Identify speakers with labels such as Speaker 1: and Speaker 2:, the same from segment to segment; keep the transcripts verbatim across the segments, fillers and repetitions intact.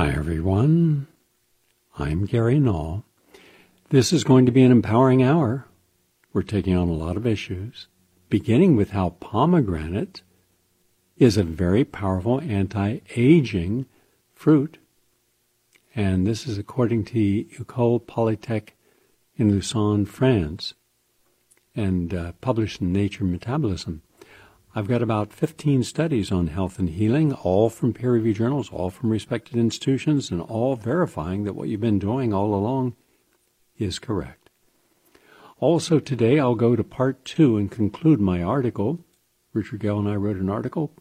Speaker 1: Hi, everyone. I'm Gary Null. This is going to be an empowering hour. We're taking on a lot of issues, beginning with how pomegranate is a very powerful anti-aging fruit. And this is according to École Polytech in Lausanne, France, and uh, published in Nature Metabolism. I've got about fifteen studies on health and healing, all from peer-reviewed journals, all from respected institutions, and all verifying that what you've been doing all along is correct. Also today, I'll go to part two and conclude my article. Richard Gell and I wrote an article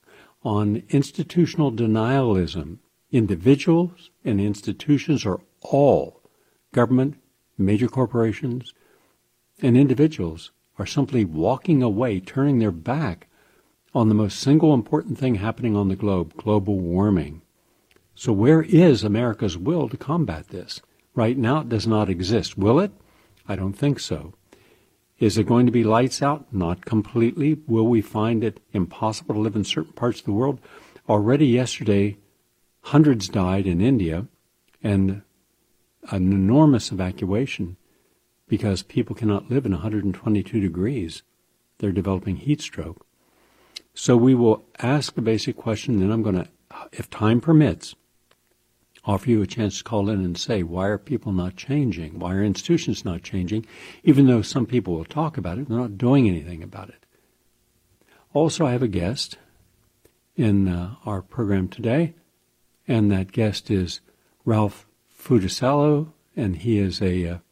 Speaker 1: on institutional denialism. Individuals and institutions are all government, major corporations, and individuals are simply walking away, turning their back on the most single important thing happening on the globe, global warming. So where is America's will to combat this? Right now it does not exist. Will it? I don't think so. Is it going to be lights out? Not completely. Will we find it impossible to live in certain parts of the world? Already yesterday, hundreds died in India, and an enormous evacuation because people cannot live in one hundred twenty-two degrees. They're developing heat stroke. So we will ask the basic question, and then I'm going to, if time permits, offer you a chance to call in and say, why are people not changing? Why are institutions not changing? Even though some people will talk about it, they're not doing anything about it. Also, I have a guest in uh, our program today, and that guest is Ralph Futucello, and he is a uh,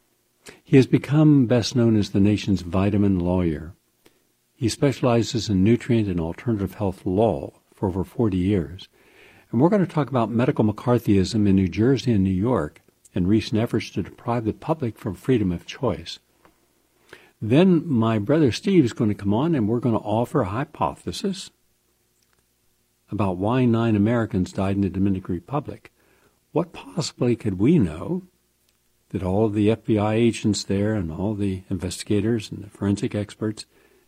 Speaker 1: he has become best known as the nation's vitamin lawyer. He specializes in nutrient and alternative health law for over forty years. And we're going to talk about medical McCarthyism in New Jersey and New York and recent efforts to deprive the public from freedom of choice. Then my brother Steve is going to come on and we're going to offer a hypothesis about why nine Americans died in the Dominican Republic. What possibly could we know that all of the F B I agents there and all the investigators and the forensic experts,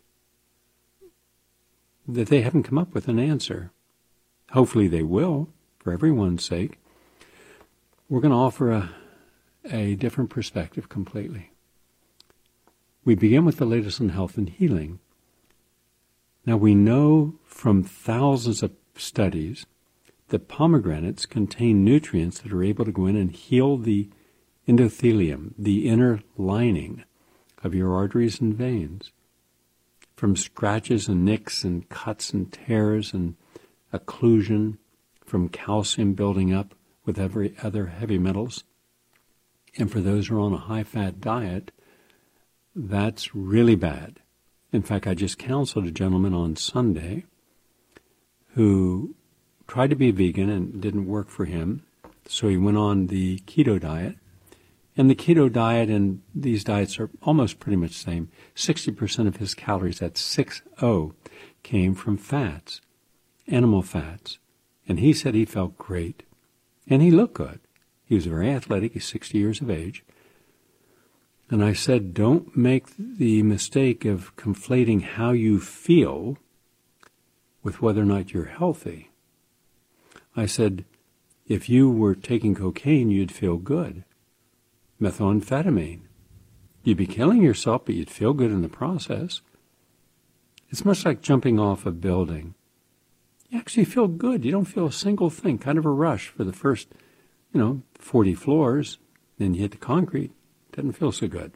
Speaker 1: that they haven't come up with an answer? Hopefully they will, for everyone's sake. We're going to offer a, a different perspective completely. We begin with the latest on health and healing. Now we know from thousands of studies that pomegranates contain nutrients that are able to go in and heal the endothelium, the inner lining of your arteries and veins, from scratches and nicks and cuts and tears and occlusion, from calcium building up with every other heavy metals. And for those who are on a high-fat diet, that's really bad. In fact, I just counseled a gentleman on Sunday who tried to be vegan and it didn't work for him, so he went on the keto diet. And the keto diet and these diets are almost pretty much the same. sixty percent of his calories, that's six oh, came from fats, animal fats. And he said he felt great. And he looked good. He was very athletic. He's sixty years of age. And I said, don't make the mistake of conflating how you feel with whether or not you're healthy. I said, if you were taking cocaine, you'd feel good. Methamphetamine. You'd be killing yourself, but you'd feel good in the process. It's much like jumping off a building. You actually feel good. You don't feel a single thing, kind of a rush for the first, you know, forty floors. Then you hit the concrete. Doesn't feel so good.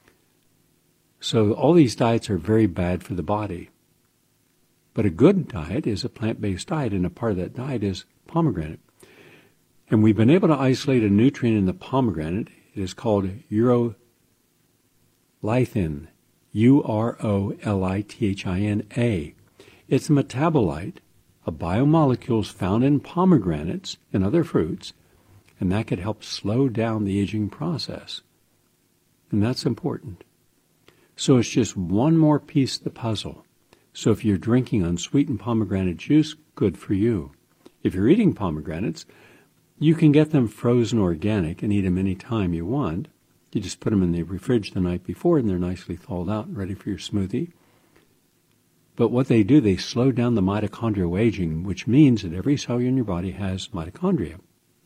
Speaker 1: So all these diets are very bad for the body. But a good diet is a plant-based diet, and a part of that diet is pomegranate. And we've been able to isolate a nutrient in the pomegranate. It is called urolithin, U R O L I T H I N A. It's a metabolite of biomolecules found in pomegranates and other fruits, and that could help slow down the aging process. And that's important. So it's just one more piece of the puzzle. So if you're drinking unsweetened pomegranate juice, good for you. If you're eating pomegranates, you can get them frozen organic and eat them any time you want. You just put them in the fridge the night before and they're nicely thawed out and ready for your smoothie. But what they do, they slow down the mitochondrial aging, which means that every cell in your body has mitochondria.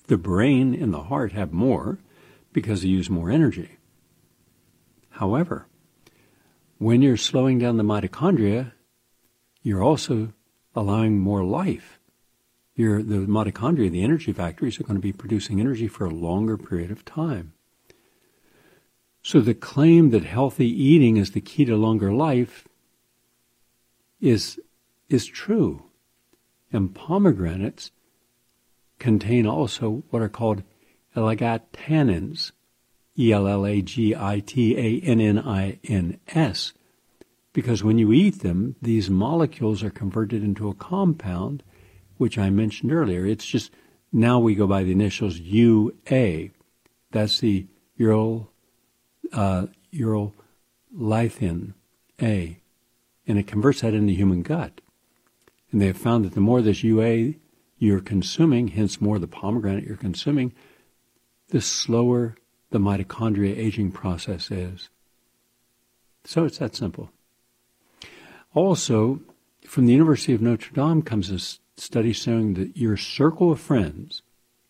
Speaker 1: The brain and the heart have more because they use more energy. However, when you're slowing down the mitochondria, you're also allowing more life. You're, the mitochondria, the energy factories, are going to be producing energy for a longer period of time. So the claim that healthy eating is the key to longer life is, is true. And pomegranates contain also what are called elagitannins, E L L A G I T A N N I N S, because when you eat them, these molecules are converted into a compound, which I mentioned earlier. It's just, now we go by the initials U A. That's the uryl, uh, urolithin A, and it converts that into human gut. And they have found that the more this U A you're consuming, hence more the pomegranate you're consuming, the slower the mitochondria aging process is. So it's that simple. Also, from the University of Notre Dame comes a study showing that your circle of friends,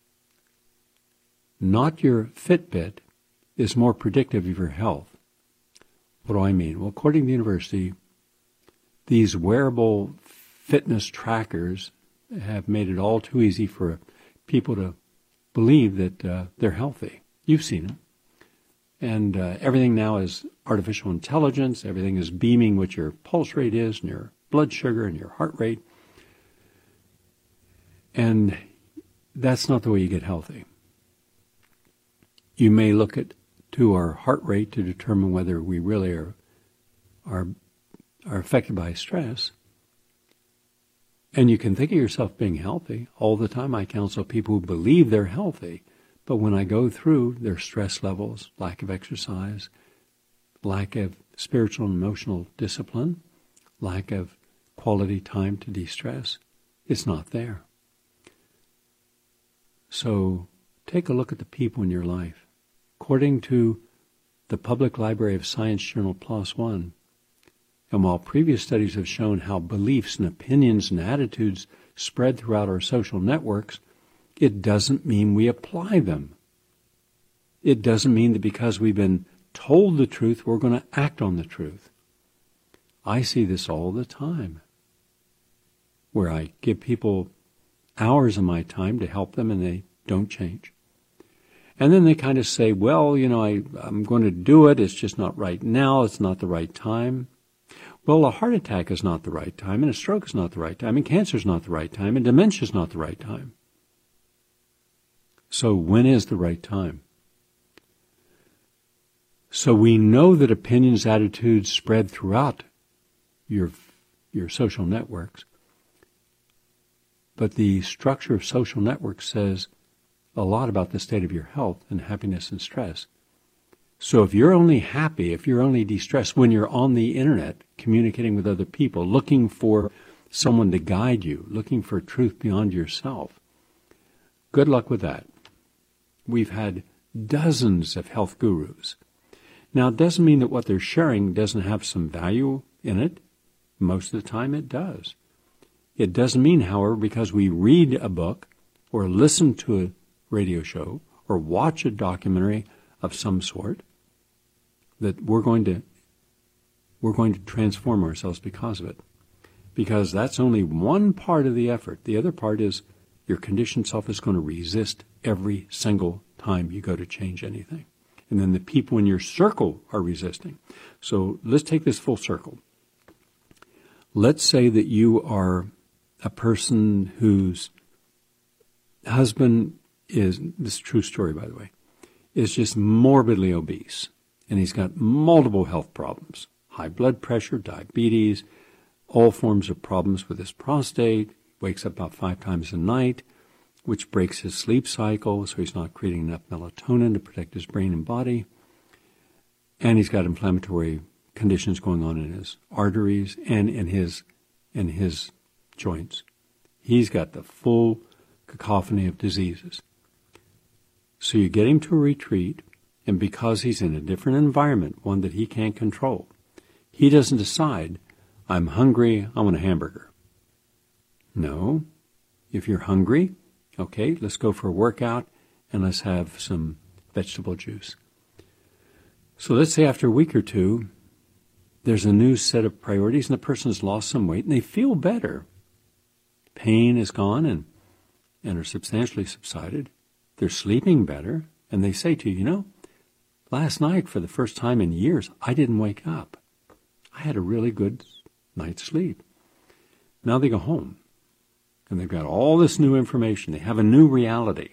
Speaker 1: not your Fitbit, is more predictive of your health. What do I mean? Well, according to the university, these wearable fitness trackers have made it all too easy for people to believe that uh, they're healthy. You've seen them. And uh, everything now is artificial intelligence. Everything is beaming what your pulse rate is and your blood sugar and your heart rate. And that's not the way you get healthy. You may look at to our heart rate to determine whether we really are are are affected by stress. And you can think of yourself being healthy. All the time I counsel people who believe they're healthy. But when I go through their stress levels, lack of exercise, lack of spiritual and emotional discipline, lack of quality time to de-stress, it's not there. So take a look at the people in your life. According to the Public Library of Science Journal PLOS One, and while previous studies have shown how beliefs and opinions and attitudes spread throughout our social networks, it doesn't mean we apply them. It doesn't mean that because we've been told the truth, we're going to act on the truth. I see this all the time, where I give people hours of my time to help them and they don't change. And then they kind of say, well, you know, I, I'm going to do it. It's just not right now. It's not the right time. Well, a heart attack is not the right time, and a stroke is not the right time, and cancer is not the right time, and dementia is not the right time. So when is the right time? So we know that opinions, attitudes spread throughout your, your social networks. But the structure of social networks says a lot about the state of your health and happiness and stress. So if you're only happy, if you're only de-stressed when you're on the internet, communicating with other people, looking for someone to guide you, looking for truth beyond yourself, good luck with that. We've had dozens of health gurus. Now, it doesn't mean that what they're sharing doesn't have some value in it. Most of the time it does. It doesn't mean, however, because we read a book or listen to a radio show or watch a documentary of some sort that we're going to we're going to transform ourselves because of it. Because that's only one part of the effort. The other part is your conditioned self is going to resist every single time you go to change anything. And then the people in your circle are resisting. So let's take this full circle. Let's say that you are a person whose husband is, this is a true story by the way, is just morbidly obese. And he's got multiple health problems. High blood pressure, diabetes, all forms of problems with his prostate, wakes up about five times a night, which breaks his sleep cycle, so he's not creating enough melatonin to protect his brain and body. And he's got inflammatory conditions going on in his arteries and in his in his joints. He's got the full cacophony of diseases. So you get him to a retreat, and because he's in a different environment, one that he can't control, he doesn't decide, I'm hungry, I want a hamburger. No. If you're hungry, Okay, let's go for a workout and let's have some vegetable juice. So let's say after a week or two, there's a new set of priorities and the person has lost some weight and they feel better. Pain is gone and, and are substantially subsided. They're sleeping better and they say to you, you know, last night for the first time in years, I didn't wake up. I had a really good night's sleep. Now they go home and they've got all this new information. They have a new reality.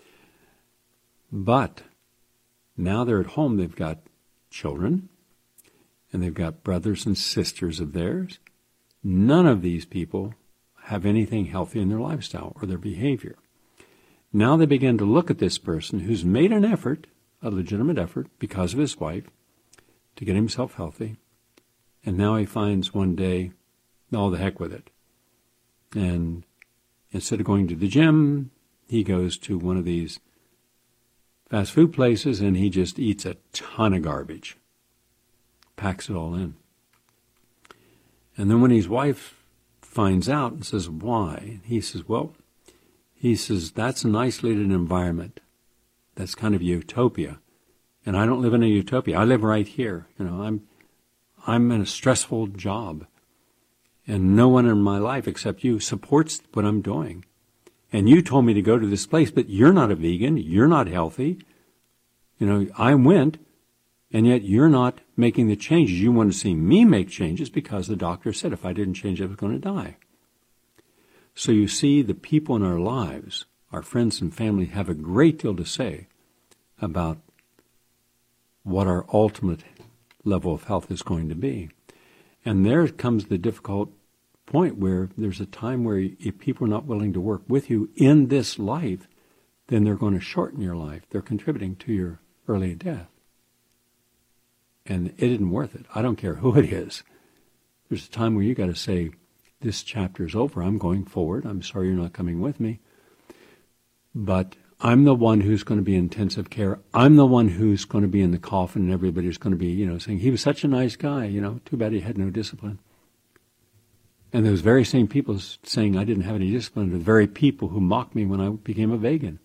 Speaker 1: But now they're at home. They've got children and they've got brothers and sisters of theirs. None of these people have anything healthy in their lifestyle or their behavior. Now they begin to look at this person who's made an effort, a legitimate effort, because of his wife, to get himself healthy. And now he finds one day, all the heck with it. And instead of going to the gym, he goes to one of these fast food places and he just eats a ton of garbage. Packs it all in. And then when his wife finds out and says, why? He says, well, he says, that's an isolated environment. That's kind of utopia. And I don't live in a utopia. I live right here. You know, I'm I'm in a stressful job. And no one in my life except you supports what I'm doing. And you told me to go to this place, but you're not a vegan. You're not healthy. You know, I went, and yet you're not making the changes. You want to see me make changes because the doctor said if I didn't change, I was going to die. So you see, the people in our lives, our friends and family, have a great deal to say about what our ultimate level of health is going to be. And there comes the difficult point where there's a time where if people are not willing to work with you in this life, then they're going to shorten your life. They're contributing to your early death. And it isn't worth it. I don't care who it is. There's a time where you got to say, this chapter is over. I'm going forward. I'm sorry you're not coming with me. But I'm the one who's going to be in intensive care. I'm the one who's going to be in the coffin, and everybody's going to be, you know, saying, he was such a nice guy, you know, too bad he had no discipline. And those very same people saying I didn't have any discipline are the very people who mocked me when I became a vegan.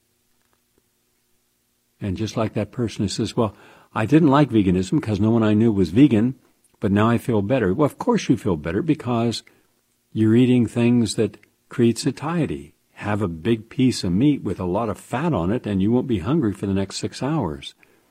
Speaker 1: And just like that person who says, well, I didn't like veganism because no one I knew was vegan, but now I feel better. Well, of course you feel better because you're eating things that create satiety. Have a big piece of meat with a lot of fat on it, and you won't be hungry for the next six hours.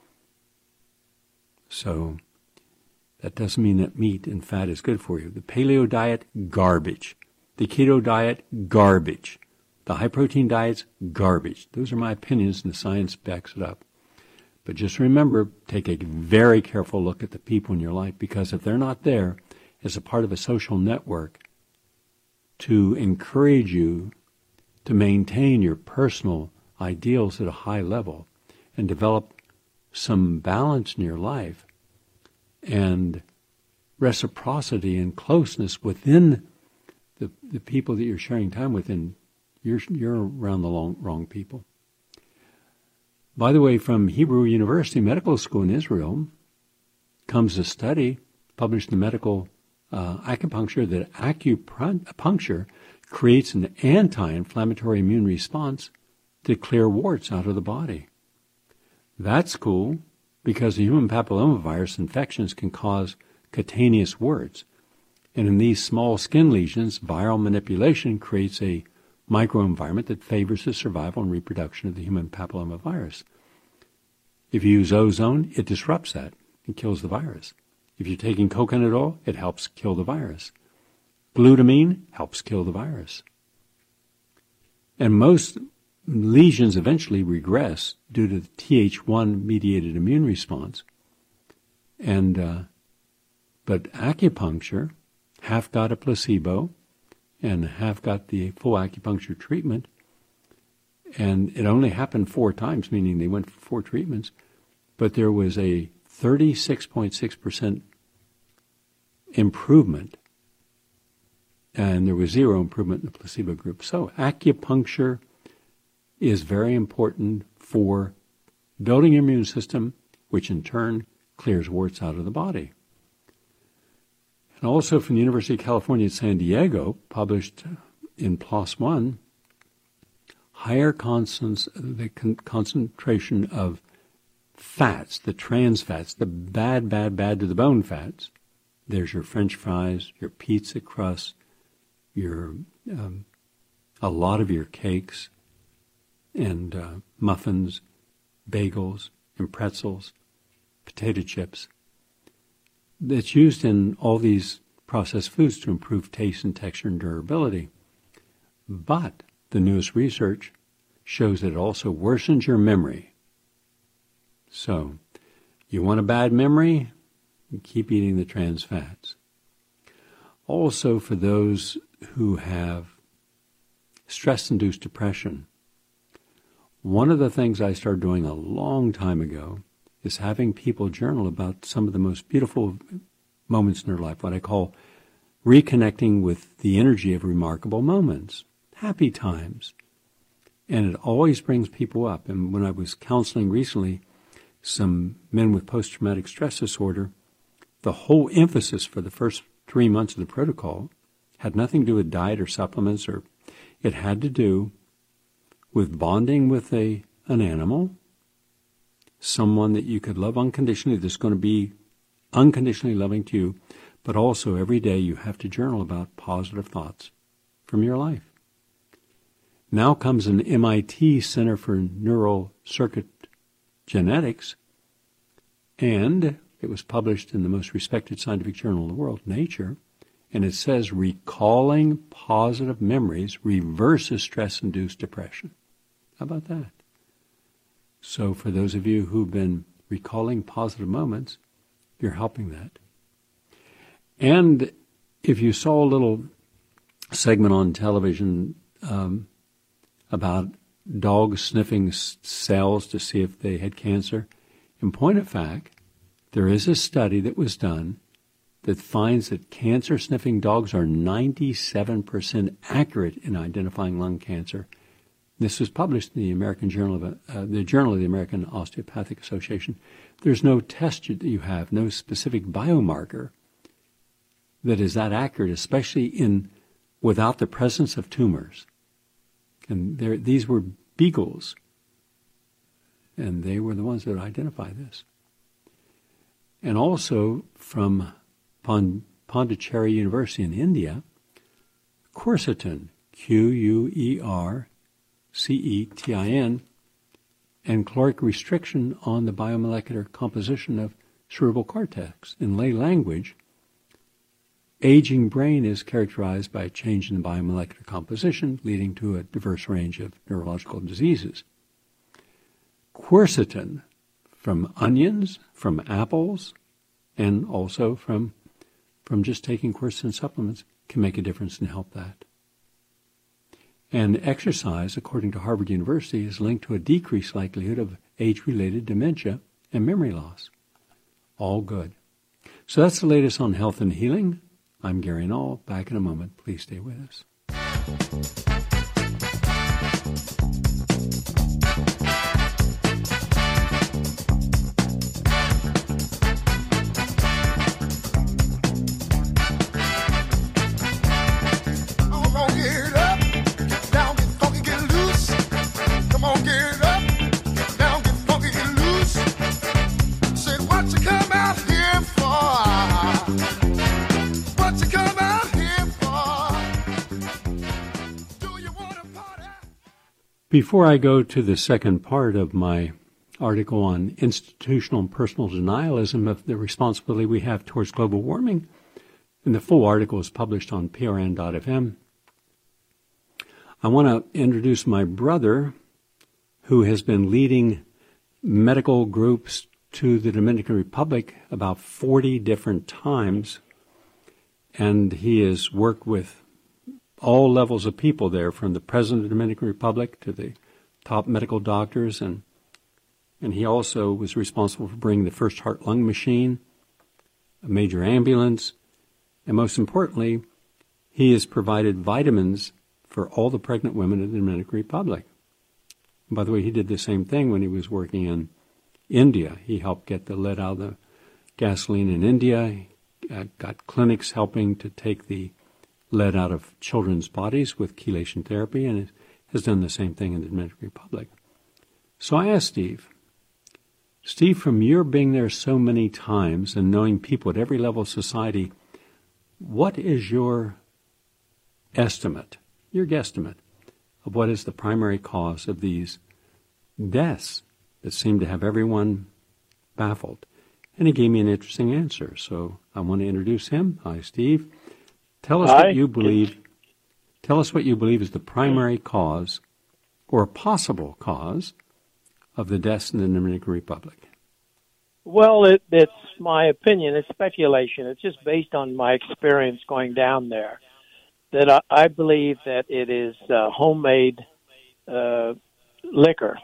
Speaker 1: So that doesn't mean that meat and fat is good for you. The paleo diet, garbage. The keto diet, garbage. The high-protein diets, garbage. Those are my opinions, and the science backs it up. But just remember, take a very careful look at the people in your life, because if they're not there as a part of a social network to encourage you to maintain your personal ideals at a high level and develop some balance in your life and reciprocity and closeness within the, the people that you're sharing time with, and you're, you're around the long, wrong people. By the way, from Hebrew University Medical School in Israel comes a study published in Medical uh, Acupuncture that acupuncture creates an anti-inflammatory immune response to clear warts out of the body. That's cool because the human papillomavirus infections can cause cutaneous warts. And in these small skin lesions, viral manipulation creates a microenvironment that favors the survival and reproduction of the human papillomavirus. If you use ozone, it disrupts that and kills the virus. If you're taking coconut oil, it helps kill the virus. Glutamine helps kill the virus. And most lesions eventually regress due to the T H one mediated immune response. And uh, but acupuncture, half got a placebo and half got the full acupuncture treatment. And it only happened four times, meaning they went for four treatments. But there was a thirty-six point six percent improvement. And there was zero improvement in the placebo group. So acupuncture is very important for building your immune system, which in turn clears warts out of the body. And also from the University of California at San Diego, published in PLOS One, higher constants, the con- concentration of fats, the trans fats, the bad, bad, bad to the bone fats. There's your French fries, your pizza crust, your um, a lot of your cakes and uh, muffins, bagels, and pretzels, potato chips. That's used in all these processed foods to improve taste and texture and durability. But the newest research shows that it also worsens your memory. So, you want a bad memory? Keep eating the trans fats. Also, for those who have stress-induced depression, one of the things I started doing a long time ago is having people journal about some of the most beautiful moments in their life, what I call reconnecting with the energy of remarkable moments, happy times. And it always brings people up. And when I was counseling recently some men with post-traumatic stress disorder, the whole emphasis for the first three months of the protocol had nothing to do with diet or supplements, or it had to do with bonding with a an animal, someone that you could love unconditionally, that's going to be unconditionally loving to you, but also every day you have to journal about positive thoughts from your life. Now comes an M I T Center for Neural Circuit Genetics, and it was published in the most respected scientific journal in the world, Nature, and it says recalling positive memories reverses stress-induced depression. How about that? So for those of you who've been recalling positive moments, you're helping that. And if you saw a little segment on television um, about dogs sniffing s- cells to see if they had cancer, in point of fact, there is a study that was done that finds that cancer-sniffing dogs are ninety-seven percent accurate in identifying lung cancer. This was published in the American Journal of uh, the Journal of the American Osteopathic Association. There's no test that you have, no specific biomarker that is that accurate, especially in without the presence of tumors. And there, these were beagles, and they were the ones that identify this. And also from Pond- Pondicherry University in India, quercetin, Q U E R C E T I N, and caloric restriction on the biomolecular composition of cerebral cortex. In lay language, aging brain is characterized by a change in the biomolecular composition, leading to a diverse range of neurological diseases. Quercetin from onions, from apples, and also from, from just taking quercetin supplements can make a difference and help that. And exercise, according to Harvard University, is linked to a decreased likelihood of age-related dementia and memory loss. All good. So that's the latest on health and healing. I'm Gary Null. Back in a moment. Please stay with us. Before I go to the second part of my article on institutional and personal denialism of the responsibility we have towards global warming, and the full article is published on P R N dot F M, I want to introduce my brother, who has been leading medical groups to the Dominican Republic about forty different times, and he has worked with all levels of people there, from the President of the Dominican Republic to the top medical doctors, and and he also was responsible for bringing the first heart-lung machine, a major ambulance, and most importantly, he has provided vitamins for all the pregnant women in the Dominican Republic. And by the way, he did the same thing when he was working in India. He helped get the lead out of the gasoline in India, uh, got clinics helping to take the lead out of children's bodies with chelation therapy, and has done the same thing in the Dominican Republic. So I asked Steve, Steve, from your being there so many times and knowing people at every level of society, what is your estimate, your guesstimate, of what is the primary cause of these deaths that seem to have everyone baffled? And he gave me an interesting answer, so I want to introduce him. Hi, Steve. Tell us
Speaker 2: Hi.
Speaker 1: what you believe. Tell us what you believe is the primary cause, or a possible cause, of the deaths in the Dominican Republic.
Speaker 2: Well, it, it's my opinion. It's speculation. It's just based on my experience going down there. That I, I believe that it is uh, homemade uh, liquor,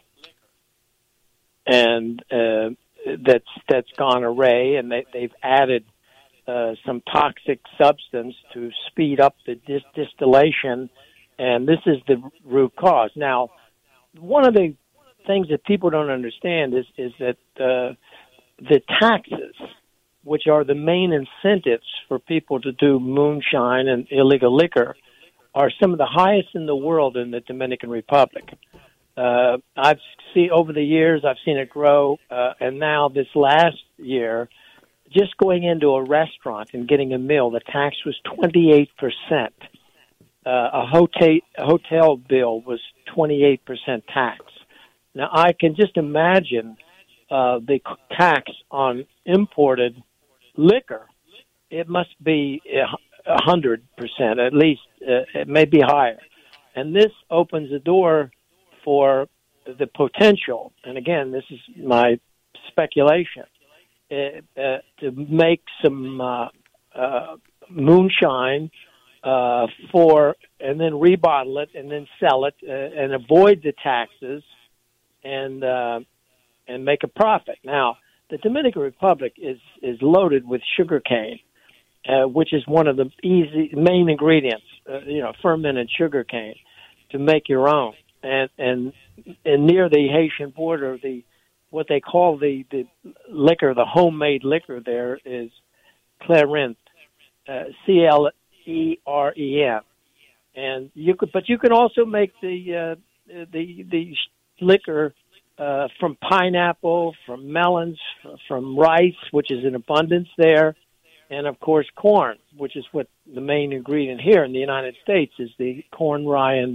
Speaker 2: and uh, that's that's gone array, and they, they've added uh, some toxic substance to speed up the dis- distillation, and this is the root cause. Now, one of the things that people don't understand is is that uh, the taxes, which are the main incentives for people to do moonshine and illegal liquor, are some of the highest in the world in the Dominican Republic. Uh, I've seen over the years, I've seen it grow, uh, and now this last year, just going into a restaurant and getting a meal, the tax was twenty-eight percent. Uh, a hotel a hotel bill was twenty-eight percent tax. Now, I can just imagine uh, the tax on imported liquor. It must be a hundred percent, at least. Uh, it may be higher, and this opens the door for the potential. And again, this is my speculation uh, uh, to make some uh, uh, moonshine uh, for, and then rebottle it, and then sell it, uh, and avoid the taxes, and uh, and make a profit. Now, the Dominican Republic is is loaded with sugarcane, uh, which is one of the easy main ingredients. Uh, you know, fermented sugarcane to make your own. And and and near the Haitian border, the what they call the, the liquor, the homemade liquor there is Clarin, uh, C L E R E N, and you could, but you can also make the uh, the the liquor uh, from pineapple, from melons, from rice, which is in abundance there, and of course corn, which is what the main ingredient here in the United States is the corn, rye, and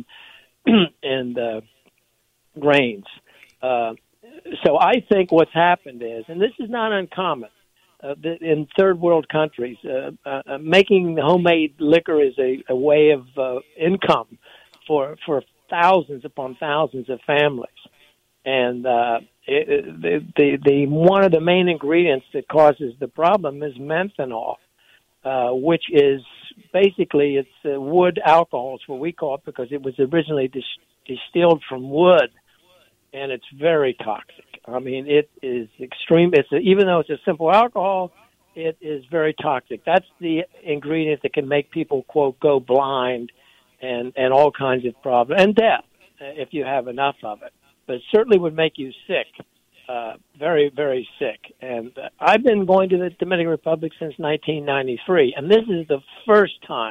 Speaker 2: and uh, grains. Uh, so I think what's happened is, and this is not uncommon uh, in third world countries, uh, uh, making homemade liquor is a, a way of uh, income for for thousands upon thousands of families. And uh, it, the, the the one of the main ingredients that causes the problem is methanol, uh, which is basically it's uh, wood alcohol. It's what we call it because it was originally dis- distilled from wood, and it's very toxic. I mean, it is extreme. It's a, even though it's a simple alcohol, it is very toxic. That's the ingredient that can make people, quote, go blind and, and all kinds of problems, and death if you have enough of it. But it certainly would make you sick, uh, very, very sick. And uh, I've been going to the Dominican Republic since nineteen ninety-three, and this is the first time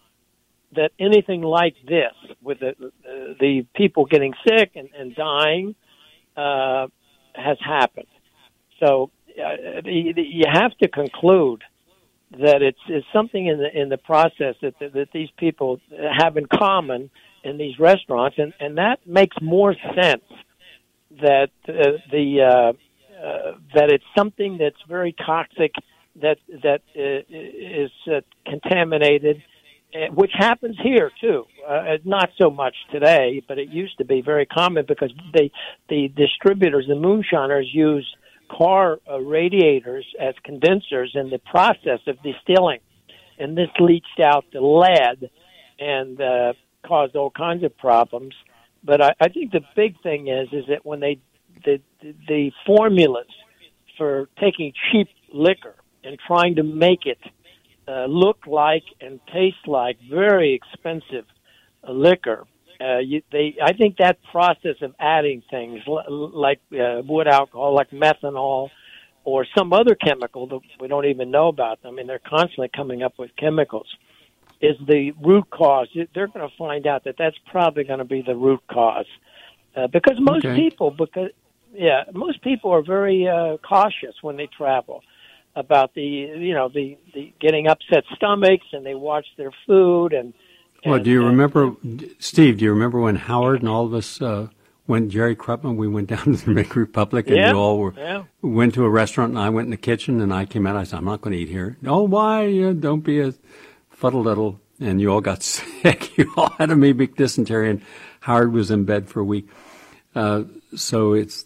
Speaker 2: that anything like this, with the, uh, the people getting sick and, and dying, uh, has happened. So uh, you have to conclude that it's, it's something in the in the process that, that that these people have in common in these restaurants, and, and that makes more sense that uh, the uh, uh, that it's something that's very toxic, that that uh, is uh, contaminated, uh, which happens here too. Uh, not so much today, but it used to be very common because they, the distributors, the moonshiners, use car uh, radiators as condensers in the process of distilling, and this leached out the lead and uh, caused all kinds of problems. But I, I think the big thing is is that when they the the formulas for taking cheap liquor and trying to make it uh, look like and taste like very expensive uh, liquor, uh, you, they I think that process of adding things l- like uh, wood alcohol, like methanol, or some other chemical that we don't even know about. I mean, they're constantly coming up with chemicals. is the root cause. They're going to find out that that's probably going to be the root cause. Uh, because most
Speaker 1: okay.
Speaker 2: people, because yeah, most people are very uh, cautious when they travel about the, you know, the, the getting upset stomachs, and they watch their food. And, and
Speaker 1: well, do you
Speaker 2: and,
Speaker 1: remember, Steve? Do you remember when Howard and all of us uh, went? Jerry Krupman, we went down to the Dominican Republic, and
Speaker 2: yeah,
Speaker 1: we all were
Speaker 2: yeah.
Speaker 1: went to a restaurant, and I went in the kitchen, and I came out. I said, "I'm not going to eat here." Oh, why? Uh, don't be a fuddle-duddle. And you all got sick. You all had a maybe dysentery, and Howard was in bed for a week. Uh, so it's,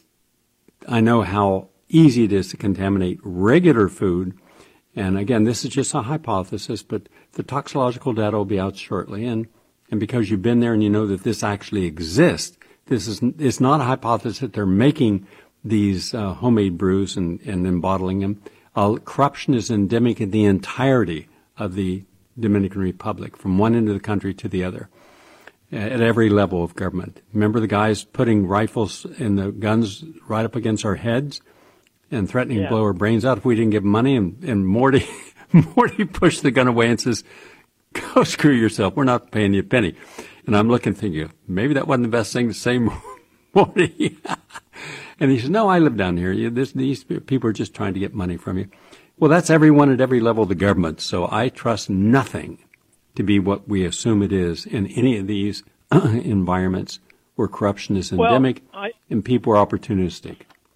Speaker 1: I know how easy it is to contaminate regular food. And again, this is just a hypothesis, but the toxicological data will be out shortly. And, and because you've been there and you know that this actually exists, this is, it's not a hypothesis that they're making these uh, homemade brews and, and then bottling them. Uh, corruption is endemic in the entirety of the Dominican Republic, from one end of the country to the other, at every level of government. Remember the guys putting rifles and the guns right up against our heads and threatening
Speaker 2: yeah.
Speaker 1: to blow our brains out if we didn't give money? And, and Morty, Morty pushed the gun away and says, "Go screw yourself. We're not paying you a penny." And I'm looking, thinking, maybe that wasn't the best thing to say, Morty. And he says, "No, I live down here. You, this, these people are just trying to get money from you." Well, that's everyone at every level of the government. So I trust nothing to be what we assume it is in any of these environments where corruption is endemic
Speaker 2: well, I,
Speaker 1: and people are opportunistic.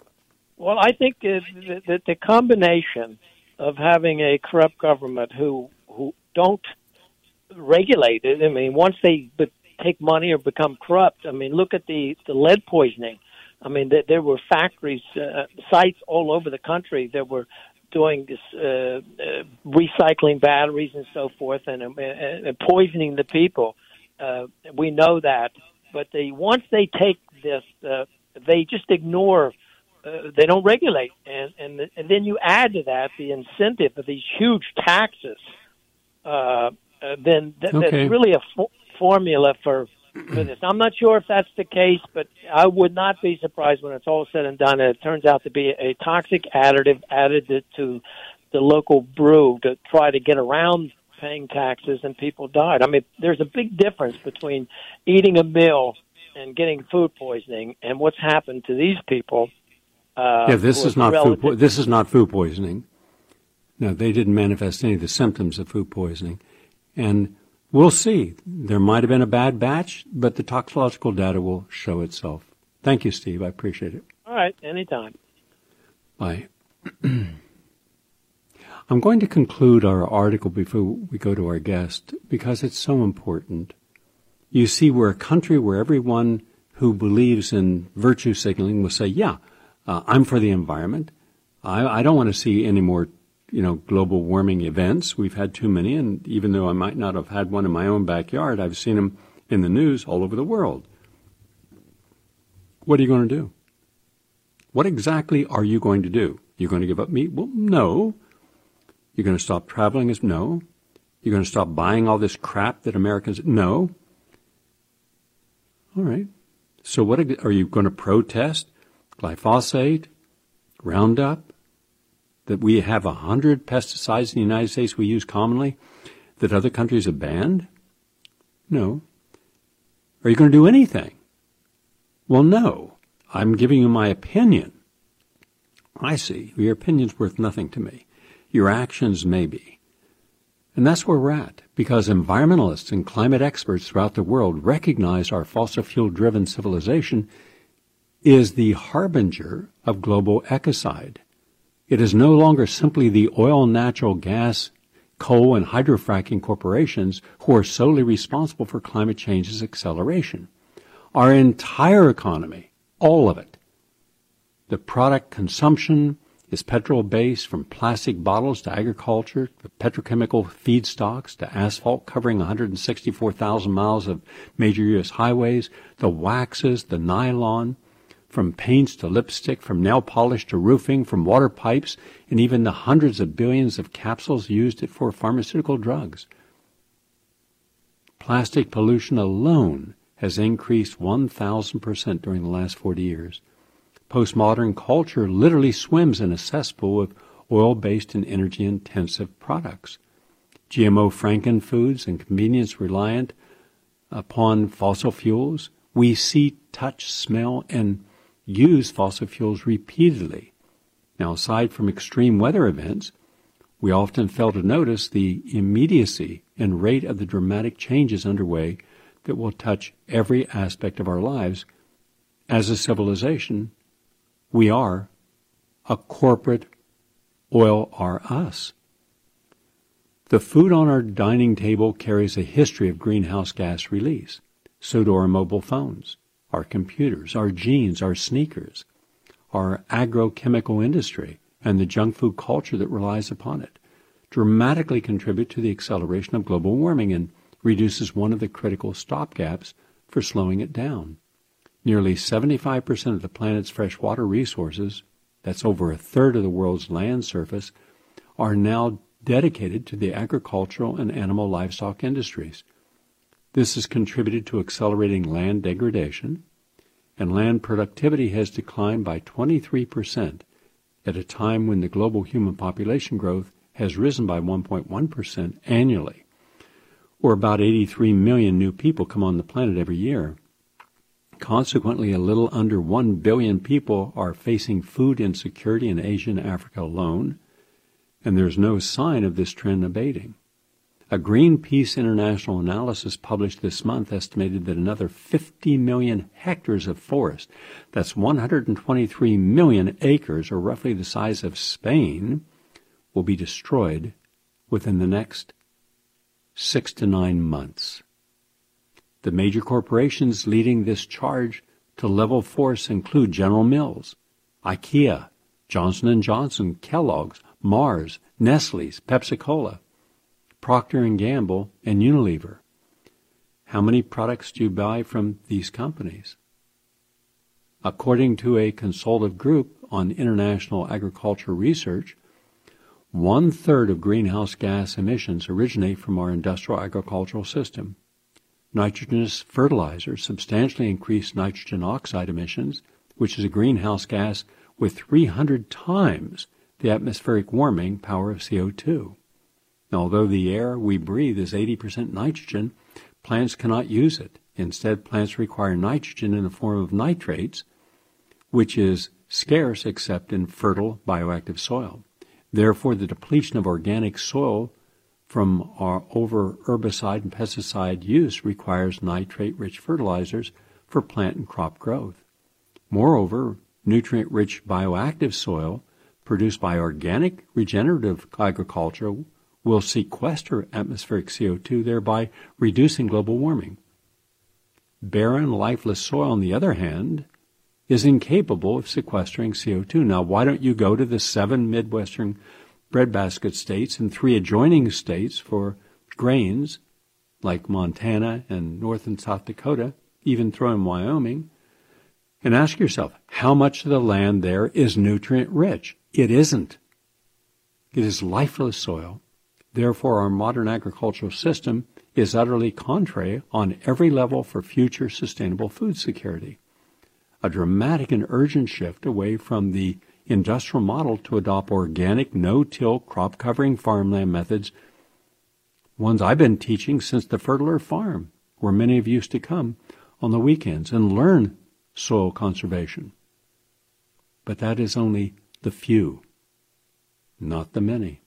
Speaker 2: Well, I think that the, the combination of having a corrupt government who who don't regulate it, I mean, once they be, take money or become corrupt, I mean, look at the, the lead poisoning. I mean, there, there were factories, uh, sites all over the country that were doing this, uh, uh, recycling batteries and so forth, and, uh, and poisoning the people. Uh, we know that, but they once they take this, uh, they just ignore. Uh, they don't regulate, and and, the, and then you add to that the incentive of these huge taxes. Uh, uh, then th-
Speaker 1: okay.
Speaker 2: that's really a fo- formula for. For this. I'm not sure if that's the case, but I would not be surprised when it's all said and done and it turns out to be a toxic additive added to the local brew to try to get around paying taxes, and people died. I mean, there's a big difference between eating a meal and getting food poisoning and what's happened to these people. Uh,
Speaker 1: yeah, this is not food. Po- this is not food poisoning. No, they didn't manifest any of the symptoms of food poisoning, and we'll see. There might have been a bad batch, but the toxicological data will show itself. Thank you, Steve. I appreciate it.
Speaker 2: All right. Anytime.
Speaker 1: Bye. I'm going to conclude our article before we go to our guest because it's so important. You see, we're a country where everyone who believes in virtue signaling will say, yeah, uh, I'm for the environment. I, I don't want to see any more you know, global warming events. We've had too many, and even though I might not have had one in my own backyard, I've seen them in the news all over the world. What are you going to do? What exactly are you going to do? You're going to give up meat? Well, no. You're going to stop traveling? No. You're going to stop buying all this crap that Americans... No. All right. So what are you going to protest? Glyphosate? Roundup? That we have a hundred pesticides in the United States we use commonly that other countries have banned? No. Are you going to do anything? Well, no. I'm giving you my opinion. I see. Your opinion's worth nothing to me. Your actions may be. And that's where we're at, because environmentalists and climate experts throughout the world recognize our fossil fuel-driven civilization is the harbinger of global ecocide. It is no longer simply the oil, natural gas, coal, and hydrofracking corporations who are solely responsible for climate change's acceleration. Our entire economy, all of it, the product consumption is petrol-based, from plastic bottles to agriculture, to petrochemical feedstocks, to asphalt covering one hundred sixty-four thousand miles of major U S highways, the waxes, the nylon, from paints to lipstick, from nail polish to roofing, from water pipes, and even the hundreds of billions of capsules used for pharmaceutical drugs. Plastic pollution alone has increased one thousand percent during the last forty years. Postmodern culture literally swims in a cesspool of oil-based and energy-intensive products. G M O frankenfoods and convenience reliant upon fossil fuels. We see, touch, smell, and use fossil fuels repeatedly. Now, aside from extreme weather events, we often fail to notice the immediacy and rate of the dramatic changes underway that will touch every aspect of our lives. As a civilization, we are a corporate oil are us. The food on our dining table carries a history of greenhouse gas release. So do our mobile phones, our computers, our jeans, our sneakers, our agrochemical industry, and the junk food culture that relies upon it, dramatically contribute to the acceleration of global warming and reduces one of the critical stopgaps for slowing it down. Nearly seventy-five percent of the planet's freshwater resources, that's over a third of the world's land surface, are now dedicated to the agricultural and animal livestock industries. This has contributed to accelerating land degradation, and land productivity has declined by twenty-three percent at a time when the global human population growth has risen by one point one percent annually, or about eighty-three million new people come on the planet every year. Consequently, a little under one billion people are facing food insecurity in Asia and Africa alone, and there's no sign of this trend abating. A Greenpeace International analysis published this month estimated that another fifty million hectares of forest, that's one hundred twenty-three million acres, or roughly the size of Spain, will be destroyed within the next six to nine months. The major corporations leading this charge to level forests include General Mills, IKEA, Johnson and Johnson, Kellogg's, Mars, Nestle's, Pepsi-Cola, Procter and Gamble, and Unilever. How many products do you buy from these companies? According to a consultative group on international agriculture research, one-third of greenhouse gas emissions originate from our industrial agricultural system. Nitrogenous fertilizers substantially increase nitrogen oxide emissions, which is a greenhouse gas with three hundred times the atmospheric warming power of C O two. Now, although the air we breathe is eighty percent nitrogen, plants cannot use it. Instead, plants require nitrogen in the form of nitrates, which is scarce except in fertile bioactive soil. Therefore, the depletion of organic soil from our over herbicide and pesticide use requires nitrate-rich fertilizers for plant and crop growth. Moreover, nutrient-rich bioactive soil produced by organic regenerative agriculture will sequester atmospheric C O two, thereby reducing global warming. Barren, lifeless soil, on the other hand, is incapable of sequestering C O two. Now, why don't you go to the seven Midwestern breadbasket states and three adjoining states for grains, like Montana and North and South Dakota, even throw in Wyoming, and ask yourself, how much of the land there is nutrient-rich? It isn't. It is lifeless soil. Therefore, our modern agricultural system is utterly contrary on every level for future sustainable food security. A dramatic and urgent shift away from the industrial model to adopt organic, no-till, crop-covering farmland methods, ones I've been teaching since the Fertile Earth Farm, where many of you used to come on the weekends and learn soil conservation. But that is only the few, not the many.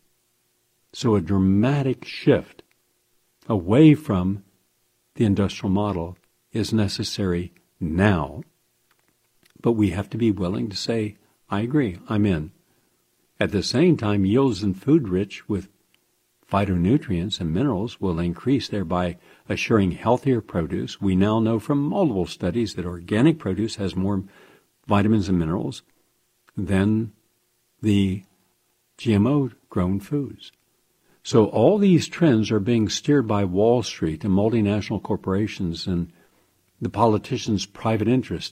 Speaker 1: So a dramatic shift away from the industrial model is necessary now. But we have to be willing to say, I agree, I'm in. At the same time, yields in food rich with phytonutrients and minerals will increase, thereby assuring healthier produce. We now know from multiple studies that organic produce has more vitamins and minerals than the G M O-grown foods. So all these trends are being steered by Wall Street and multinational corporations and the politicians' private interest.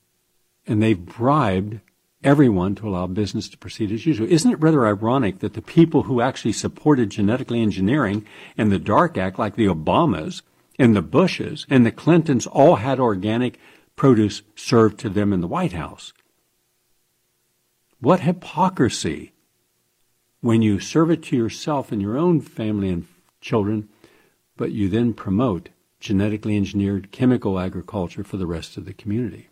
Speaker 1: And they've bribed everyone to allow business to proceed as usual. Isn't it rather ironic that the people who actually supported genetically engineering and the DARK Act, like the Obamas and the Bushes and the Clintons, all had organic produce served to them in the White House? What hypocrisy when you serve it to yourself and your own family and children, but you then promote genetically engineered chemical agriculture for the rest of the community.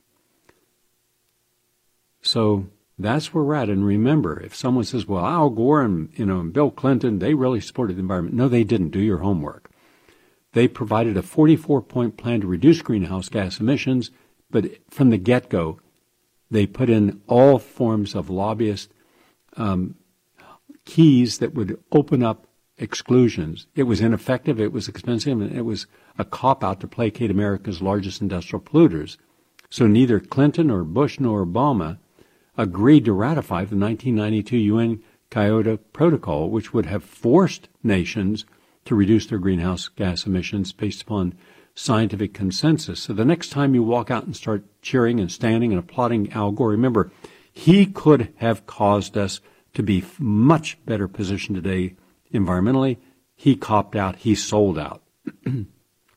Speaker 1: So that's where we're at. And remember, if someone says, well, Al Gore and, you know, and Bill Clinton, they really supported the environment. No, they didn't. Do your homework. They provided a forty-four point plan to reduce greenhouse gas emissions, but from the get-go, they put in all forms of lobbyist um, keys that would open up exclusions. It was ineffective, it was expensive, and it was a cop-out to placate America's largest industrial polluters. So neither Clinton or Bush nor Obama agreed to ratify the nineteen ninety-two U N Kyoto Protocol, which would have forced nations to reduce their greenhouse gas emissions based upon scientific consensus. So the next time you walk out and start cheering and standing and applauding Al Gore, remember, he could have caused us to be much better positioned today environmentally. He copped out. He sold out. In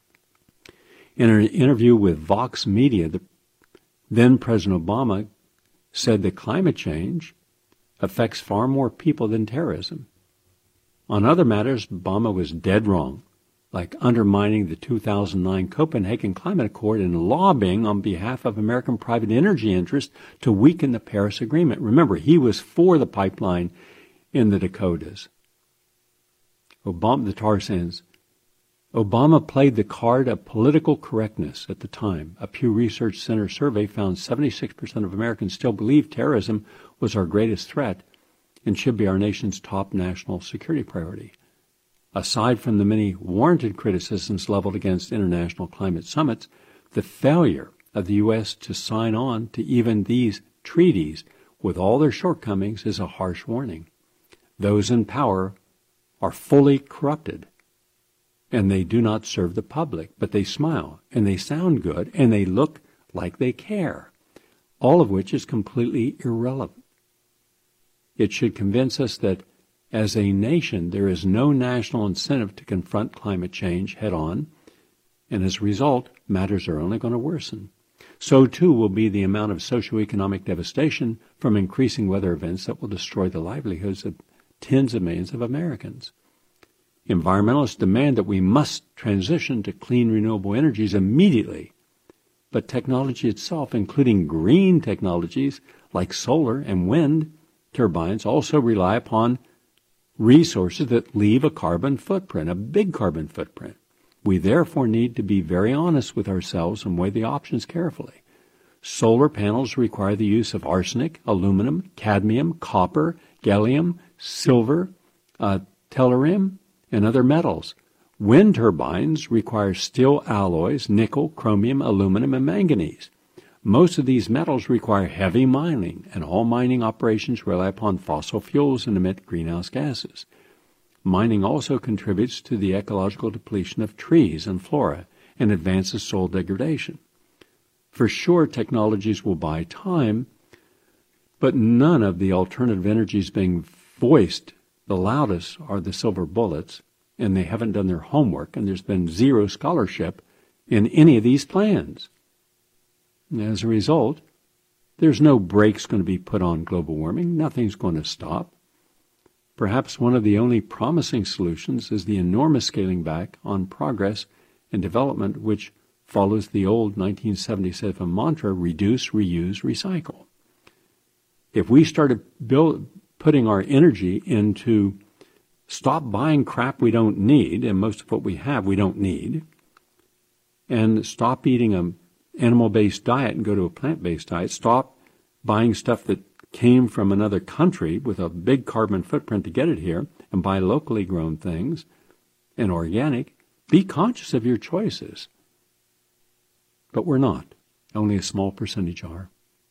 Speaker 1: an interview with Vox Media, the then President Obama said that climate change affects far more people than terrorism. On other matters, Obama was dead wrong, like undermining the two thousand nine Copenhagen Climate Accord and lobbying on behalf of American private energy interests to weaken the Paris Agreement. Remember, he was for the pipeline in the Dakotas. Obama, the tar sands. Obama played the card of political correctness at the time. A Pew Research Center survey found seventy-six percent of Americans still believe terrorism was our greatest threat and should be our nation's top national security priority. Aside from the many warranted criticisms leveled against international climate summits, the failure of the U S to sign on to even these treaties with all their shortcomings is a harsh warning. Those in power are fully corrupted, and they do not serve the public, but they smile, and they sound good, and they look like they care, all of which is completely irrelevant. It should convince us that as a nation, there is no national incentive to confront climate change head-on, and as a result, matters are only going to worsen. So, too, will be the amount of socioeconomic devastation from increasing weather events that will destroy the livelihoods of tens of millions of Americans. Environmentalists demand that we must transition to clean, renewable energies immediately, but technology itself, including green technologies like solar and wind turbines, also rely upon resources that leave a carbon footprint, a big carbon footprint. We therefore need to be very honest with ourselves and weigh the options carefully. Solar panels require the use of arsenic, aluminum, cadmium, copper, gallium, silver, uh, tellurium, and other metals. Wind turbines require steel alloys, nickel, chromium, aluminum, and manganese. Most of these metals require heavy mining, and all mining operations rely upon fossil fuels and emit greenhouse gases. Mining also contributes to the ecological depletion of trees and flora and advances soil degradation. For sure, technologies will buy time, but none of the alternative energies being voiced the loudest are the silver bullets, and they haven't done their homework, and there's been zero scholarship in any of these plans. As a result, there's no brakes going to be put on global warming. Nothing's going to stop. Perhaps one of the only promising solutions is the enormous scaling back on progress and development, which follows the old nineteen seventy-seven mantra, reduce, reuse, recycle. If we started build, putting our energy into stop buying crap we don't need, and most of what we have we don't need, and stop eating a animal-based diet and go to a plant-based diet, stop buying stuff that came from another country with a big carbon footprint to get it here, and buy locally grown things and organic, be conscious of your choices. But we're not. Only a small percentage are.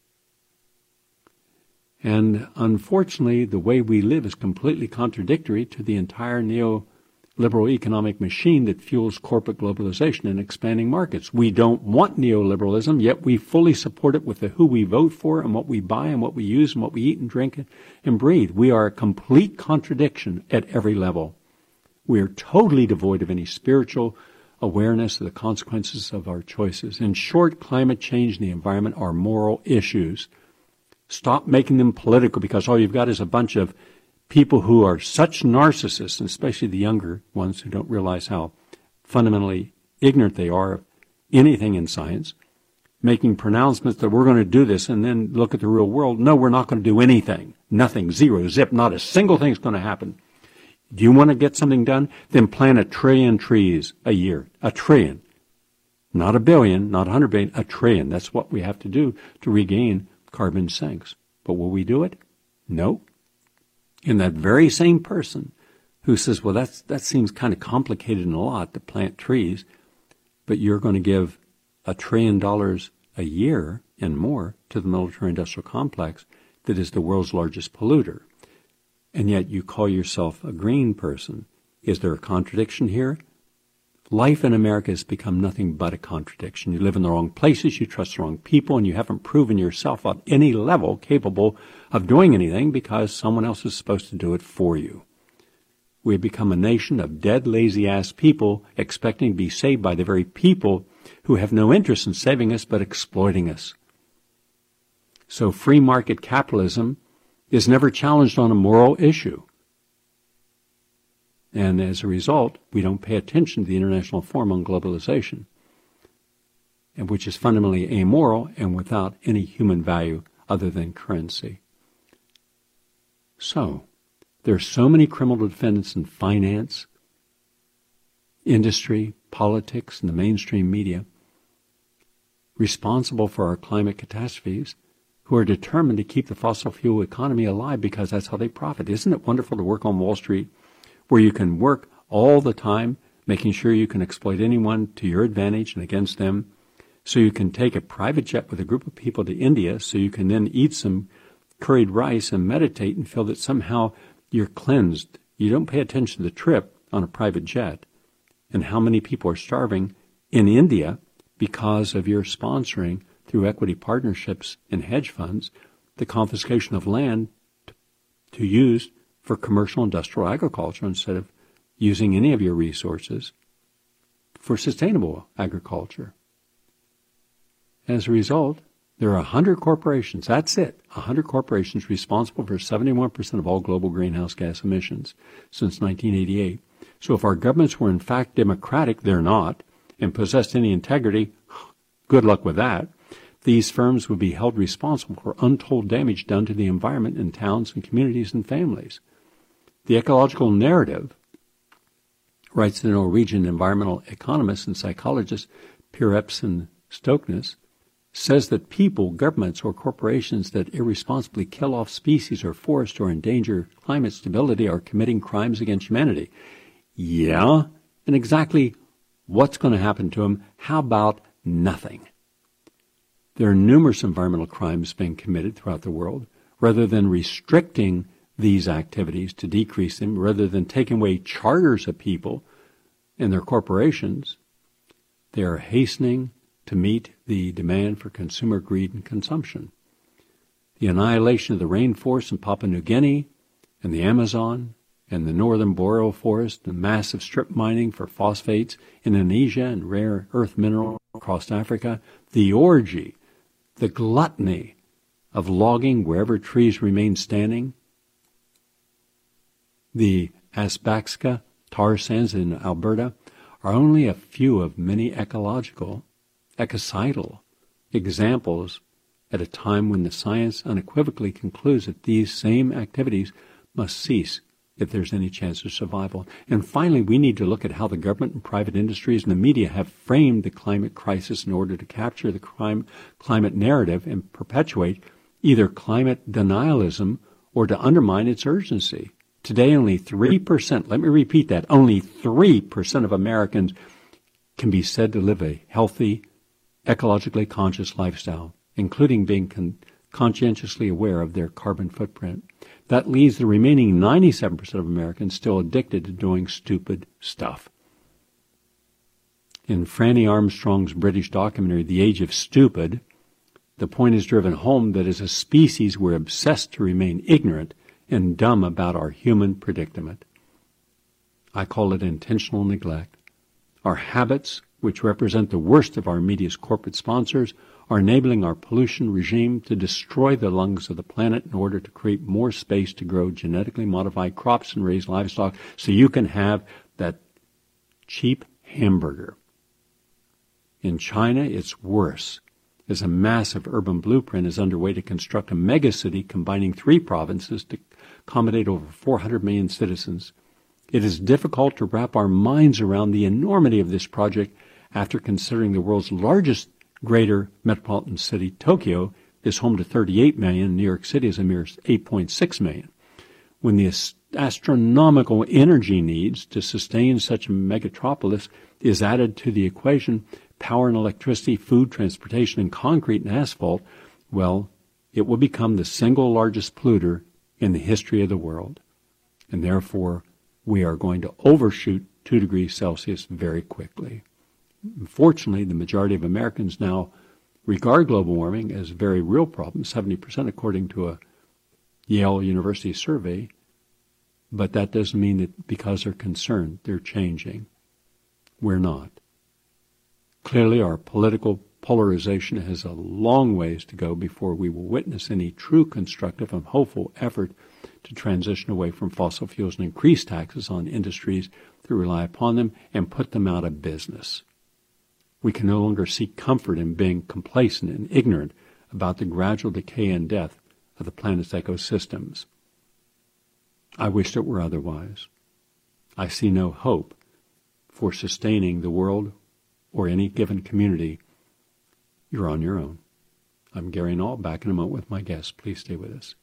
Speaker 1: And unfortunately, the way we live is completely contradictory to the entire neoliberal economic machine that fuels corporate globalization and expanding markets. We don't want neoliberalism, yet we fully support it with the who we vote for and what we buy and what we use and what we eat and drink and breathe. We are a complete contradiction at every level. We are totally devoid of any spiritual awareness of the consequences of our choices. In short, climate change and the environment are moral issues. Stop making them political, because all you've got is a bunch of people who are such narcissists, and especially the younger ones who don't realize how fundamentally ignorant they are of anything in science, making pronouncements that we're going to do this and then look at the real world. No, we're not going to do anything. Nothing. Zero. Zip. Not a single thing is going to happen. Do you want to get something done? Then plant a trillion trees a year. A trillion. Not a billion, not a hundred billion, a trillion. That's what we have to do to regain carbon sinks. But will we do it? No. And that very same person who says, well, that's, that seems kind of complicated and a lot to plant trees, but you're going to give a trillion dollars a year and more to the military-industrial complex that is the world's largest polluter. And yet you call yourself a green person. Is there a contradiction here? Life in America has become nothing but a contradiction. You live in the wrong places, you trust the wrong people, and you haven't proven yourself on any level capable of doing anything because someone else is supposed to do it for you. We have become a nation of dead, lazy-ass people expecting to be saved by the very people who have no interest in saving us but exploiting us. So free market capitalism is never challenged on a moral issue. And as a result, we don't pay attention to the International Forum on Globalization, and which is fundamentally amoral and without any human value other than currency. So, there are so many criminal defendants in finance, industry, politics, and the mainstream media responsible for our climate catastrophes who are determined to keep the fossil fuel economy alive because that's how they profit. Isn't it wonderful to work on Wall Street where you can work all the time making sure you can exploit anyone to your advantage and against them, so you can take a private jet with a group of people to India so you can then eat some curried rice and meditate and feel that somehow you're cleansed. You don't pay attention to the trip on a private jet and how many people are starving in India because of your sponsoring through equity partnerships and hedge funds the confiscation of land to, to use for commercial industrial agriculture instead of using any of your resources for sustainable agriculture. As a result, there are one hundred corporations, that's it, one hundred corporations responsible for seventy-one percent of all global greenhouse gas emissions since nineteen eighty-eight. So if our governments were in fact democratic, they're not, and possessed any integrity, good luck with that. These firms would be held responsible for untold damage done to the environment in towns and communities and families. The ecological narrative, writes the Norwegian environmental economist and psychologist Per Epson Stoknes, says that people, governments, or corporations that irresponsibly kill off species or forests or endanger climate stability are committing crimes against humanity. Yeah, and exactly what's going to happen to them? How about nothing? There are numerous environmental crimes being committed throughout the world. Rather than restricting these activities to decrease them, rather than taking away charters of people and their corporations, they are hastening to meet the demand for consumer greed and consumption. The annihilation of the rainforests in Papua New Guinea and the Amazon and the northern boreal forest, and massive strip mining for phosphates in Indonesia and rare earth mineral across Africa, the orgy, the gluttony of logging wherever trees remain standing, the Athabasca tar sands in Alberta are only a few of many ecological, ecocidal examples at a time when the science unequivocally concludes that these same activities must cease if there's any chance of survival. And finally, we need to look at how the government and private industries and the media have framed the climate crisis in order to capture the crime, climate narrative and perpetuate either climate denialism or to undermine its urgency. Today, only three percent, let me repeat that, only three percent of Americans can be said to live a healthy, ecologically conscious lifestyle, including being con- conscientiously aware of their carbon footprint. That leaves the remaining ninety-seven percent of Americans still addicted to doing stupid stuff. In Franny Armstrong's British documentary, The Age of Stupid, the point is driven home that as a species we're obsessed to remain ignorant and dumb about our human predicament. I call it intentional neglect. Our habits, which represent the worst of our media's corporate sponsors, are enabling our pollution regime to destroy the lungs of the planet in order to create more space to grow genetically modified crops and raise livestock so you can have that cheap hamburger. In China, it's worse, as a massive urban blueprint is underway to construct a megacity combining three provinces to accommodate over four hundred million citizens. It is difficult to wrap our minds around the enormity of this project after considering the world's largest greater metropolitan city, Tokyo, is home to thirty-eight million. New York City is a mere eight point six million. When the astronomical energy needs to sustain such a megatropolis is added to the equation, power and electricity, food, transportation, and concrete and asphalt, well, it will become the single largest polluter in the history of the world. And therefore, we are going to overshoot two degrees Celsius very quickly. Unfortunately, the majority of Americans now regard global warming as a very real problem, seventy percent according to a Yale University survey, but that doesn't mean that because they're concerned, they're changing. We're not. Clearly, our political polarization has a long ways to go before we will witness any true constructive and hopeful effort to transition away from fossil fuels and increase taxes on industries that rely upon them and put them out of business. We can no longer seek comfort in being complacent and ignorant about the gradual decay and death of the planet's ecosystems. I wish it were otherwise. I see no hope for sustaining the world or any given community. You're on your own. I'm Gary Null, back in a moment with my guest. Please stay with us.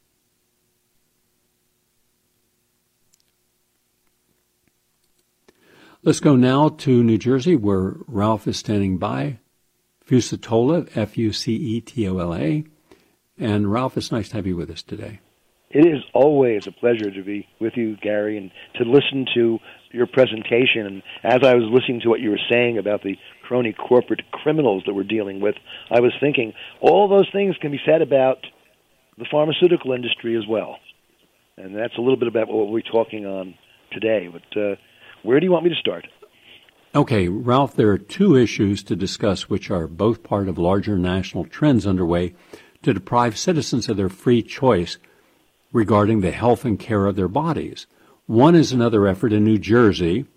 Speaker 1: Let's go now to New Jersey, where Ralph is standing by. Fucetola, F U C E T O L A. And Ralph, it's nice to have you with us today.
Speaker 3: It is always a pleasure to be with you, Gary, and to listen to your presentation. And as I was listening to what you were saying about the crony corporate criminals that we're dealing with, I was thinking all those things can be said about the pharmaceutical industry as well. And that's a little bit about what we're talking on today. But uh, where do you want me to start?
Speaker 1: Okay, Ralph, there are two issues to discuss which are both part of larger national trends underway to deprive citizens of their free choice regarding the health and care of their bodies. One is another effort in New Jersey,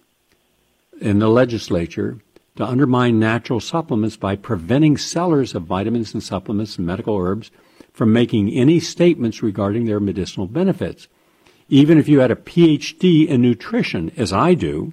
Speaker 1: in the legislature, to undermine natural supplements by preventing sellers of vitamins and supplements and medical herbs from making any statements regarding their medicinal benefits. Even if you had a P H D in nutrition, as I do,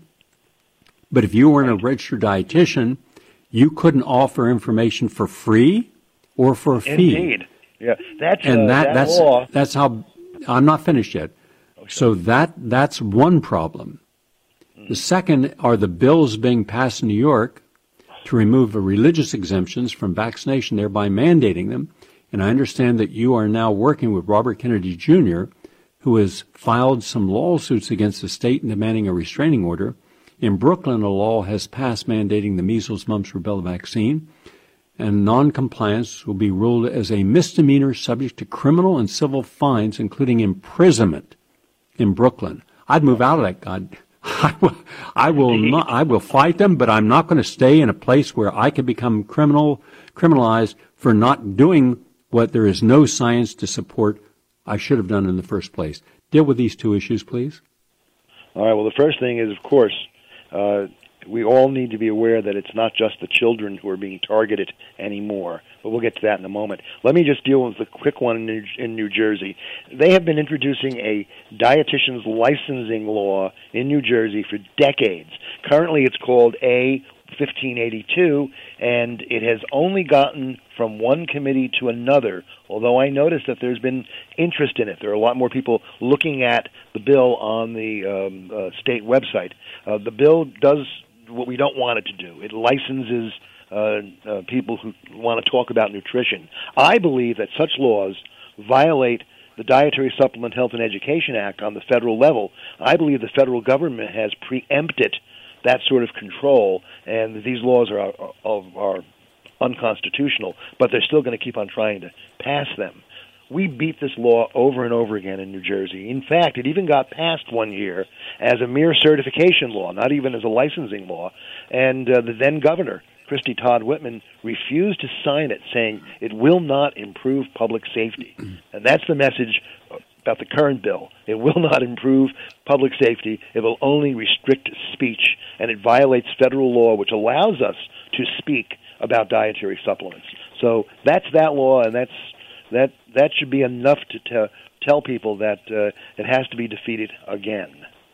Speaker 1: but if you weren't a registered dietitian, you couldn't offer information for free or for a fee.
Speaker 3: Indeed. Yeah, that's,
Speaker 1: and
Speaker 3: uh,
Speaker 1: that,
Speaker 3: that
Speaker 1: that's,
Speaker 3: law.
Speaker 1: that's how, I'm not finished yet.
Speaker 3: Oh, sure.
Speaker 1: So that that's one problem. Mm. The second are the bills being passed in New York to remove the religious exemptions from vaccination, thereby mandating them. And I understand that you are now working with Robert Kennedy Junior, who has filed some lawsuits against the state and demanding a restraining order. In Brooklyn, a law has passed mandating the measles, mumps, rubella vaccine, and noncompliance will be ruled as a misdemeanor subject to criminal and civil fines, including imprisonment in Brooklyn. I'd move out of that, God. I will, I will not, I will fight them, but I'm not going to stay in a place where I could become criminal, criminalized for not doing what there is no science to support I should have done in the first place. Deal with these two issues, please.
Speaker 3: All right, well, the first thing is, of course, uh, we all need to be aware that it's not just the children who are being targeted anymore, but we'll get to that in a moment. Let me just deal with the quick one in New, in New Jersey. They have been introducing a dietitian's licensing law in New Jersey for decades. Currently, it's called A fifteen eighty-two, and it has only gotten from one committee to another, although I noticed that there's been interest in it. There are a lot more people looking at the bill on the um, uh, state website. Uh, the bill does what we don't want it to do. It licenses uh, uh, people who want to talk about nutrition. I believe that such laws violate the Dietary Supplement Health and Education Act on the federal level. I believe the federal government has preempted that sort of control, and these laws are, are, are unconstitutional, but they're still going to keep on trying to pass them. We beat this law over and over again in New Jersey. In fact, it even got passed one year as a mere certification law, not even as a licensing law, and uh, the then governor Christy Todd Whitman, refused to sign it, saying it will not improve public safety. And that's the message about the current bill. It will not improve public safety. It will only restrict speech, and it violates federal law, which allows us to speak about dietary supplements. So that's that law, and that's that that should be enough to te- tell people that uh, it has to be defeated again.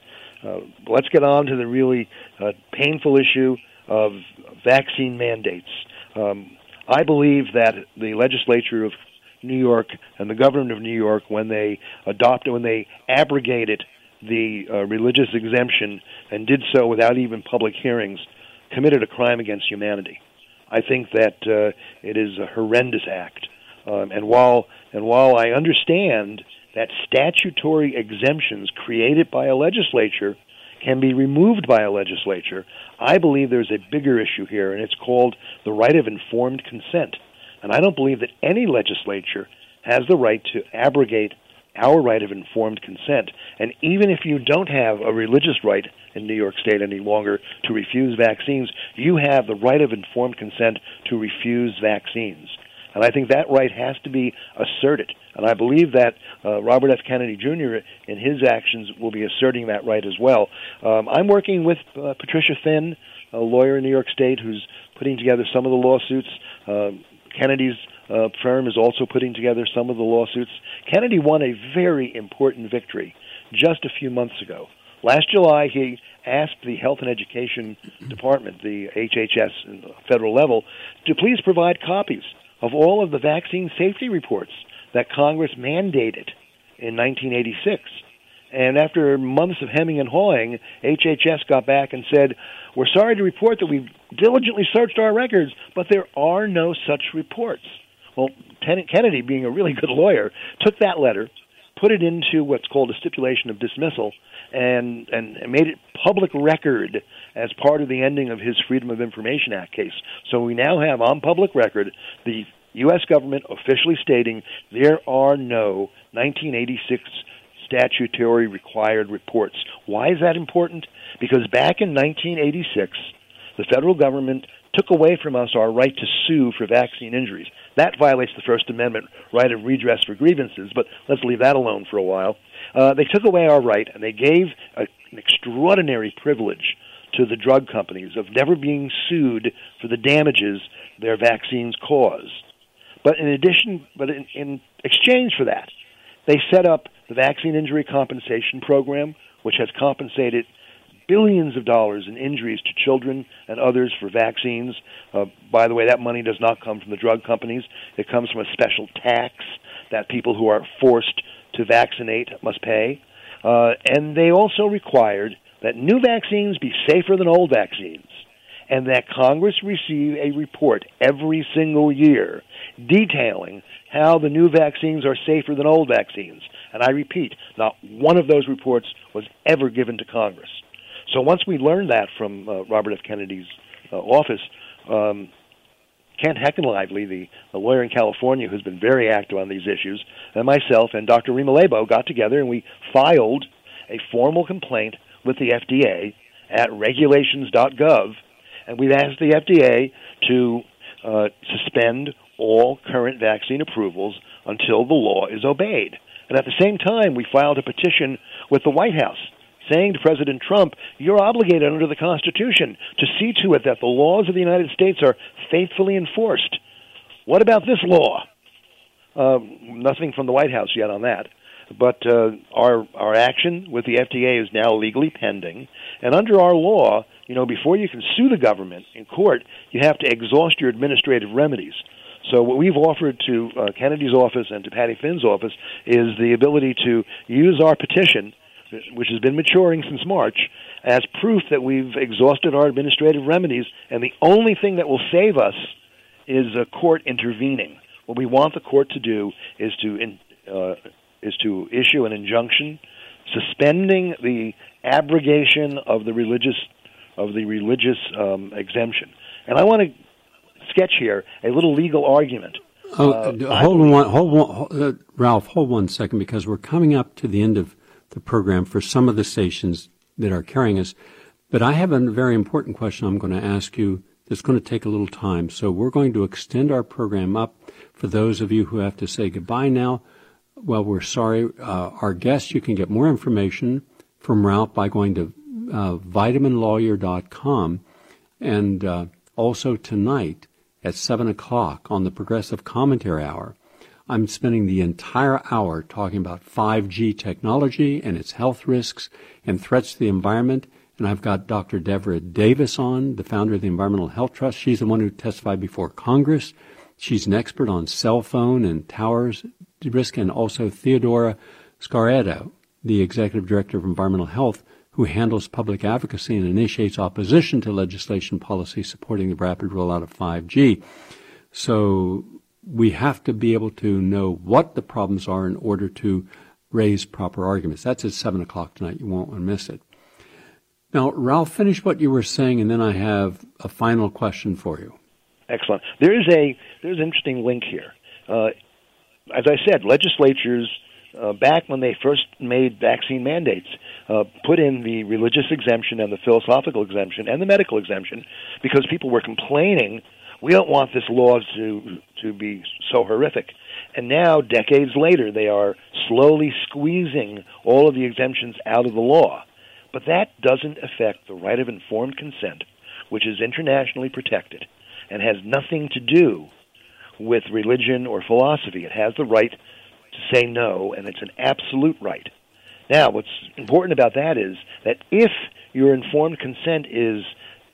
Speaker 3: Uh, let's get on to the really uh, painful issue of vaccine mandates. Um, I believe that the legislature of New York and the government of New York, when they adopted, when they abrogated the uh, religious exemption and did so without even public hearings, committed a crime against humanity. I think that uh, it is a horrendous act. Um, and while and while I understand that statutory exemptions created by a legislature can be removed by a legislature, I believe there's a bigger issue here, and it's called the right of informed consent. And I don't believe that any legislature has the right to abrogate our right of informed consent. And even if you don't have a religious right in New York State any longer to refuse vaccines, you have the right of informed consent to refuse vaccines. And I think that right has to be asserted. And I believe that uh, Robert F. Kennedy Junior in his actions will be asserting that right as well. Um, I'm working with uh, Patricia Finn, a lawyer in New York State, who's putting together some of the lawsuits. Uh, Kennedy's uh, firm is also putting together some of the lawsuits. Kennedy won a very important victory just a few months ago. Last July, he asked the Health and Education Department, the H H S at the federal level, to please provide copies of all of the vaccine safety reports that Congress mandated in nineteen eighty-six. And after months of hemming and hawing, H H S got back and said, we're sorry to report that we've diligently searched our records, but there are no such reports. Well, Kennedy, being a really good lawyer, took that letter, put it into what's called a stipulation of dismissal, and, and made it public record as part of the ending of his Freedom of Information Act case. So we now have on public record the U S government officially stating there are no nineteen eighty-six statutory required reports. Why is that important? Because back in nineteen eighty-six, the federal government took away from us our right to sue for vaccine injuries. That violates the First Amendment right of redress for grievances, but let's leave that alone for a while. Uh, they took away our right, and they gave a, an extraordinary privilege to the drug companies of never being sued for the damages their vaccines cause. But in addition, but in, in exchange for that, they set up the Vaccine Injury Compensation Program, which has compensated billions of dollars in injuries to children and others for vaccines. Uh, by the way, that money does not come from the drug companies. It comes from a special tax that people who are forced to vaccinate must pay. Uh, and they also required that new vaccines be safer than old vaccines, and that Congress receive a report every single year detailing how the new vaccines are safer than old vaccines. And I repeat, not one of those reports was ever given to Congress. So once we learned that from uh, Robert F. Kennedy's uh, office, um, Kent Heckenlively, the, the lawyer in California who's been very active on these issues, and myself and Doctor Rima Lebo got together and we filed a formal complaint with the F D A at regulations dot gov, and we've asked the F D A to uh, suspend all current vaccine approvals until the law is obeyed. And at the same time, we filed a petition with the White House saying to President Trump, you're obligated under the Constitution to see to it that the laws of the United States are faithfully enforced. What about this law? Uh, nothing from the White House yet on that. But uh, our our action with the F D A is now legally pending. And under our law, you know, before you can sue the government in court, you have to exhaust your administrative remedies. So what we've offered to uh, Kennedy's office and to Patty Finn's office is the ability to use our petition, which has been maturing since March, as proof that we've exhausted our administrative remedies, and the only thing that will save us is a court intervening. What we want the court to do is to in, uh, is to issue an injunction suspending the abrogation of the religious of the religious um, exemption. And I want to sketch here a little legal argument.
Speaker 1: Oh,
Speaker 3: uh,
Speaker 1: hold on, hold on, uh, Ralph. Hold one second, because we're coming up to the end of the program for some of the stations that are carrying us. But I have a very important question I'm going to ask you It's going to take a little time. So we're going to extend our program up for those of you who have to say goodbye now. Well, we're sorry. Uh, our guests, you can get more information from Ralph by going to uh, vitamin lawyer dot com. And uh, also tonight at seven o'clock on the Progressive Commentary Hour, I'm spending the entire hour talking about five G technology and its health risks and threats to the environment. And I've got Doctor Deborah Davis on, the founder of the Environmental Health Trust. She's the one who testified before Congress. She's an expert on cell phone and towers risk, and also Theodora Scaretto, the executive director of environmental health, who handles public advocacy and initiates opposition to legislation policy supporting the rapid rollout of five G. So we have to be able to know what the problems are in order to raise proper arguments. That's at seven o'clock tonight. You won't want to miss it. Now, Ralph, finish what you were saying, and then I have a final question for you.
Speaker 3: Excellent. There is a there's an interesting link here. Uh, as I said, legislatures, uh, back when they first made vaccine mandates, uh, put in the religious exemption and the philosophical exemption and the medical exemption because people were complaining, we don't want this law to to be so horrific. And now, decades later, they are slowly squeezing all of the exemptions out of the law. But that doesn't affect the right of informed consent, which is internationally protected and has nothing to do with religion or philosophy. It has the right to say no, and it's an absolute right. Now, what's important about that is that if your informed consent is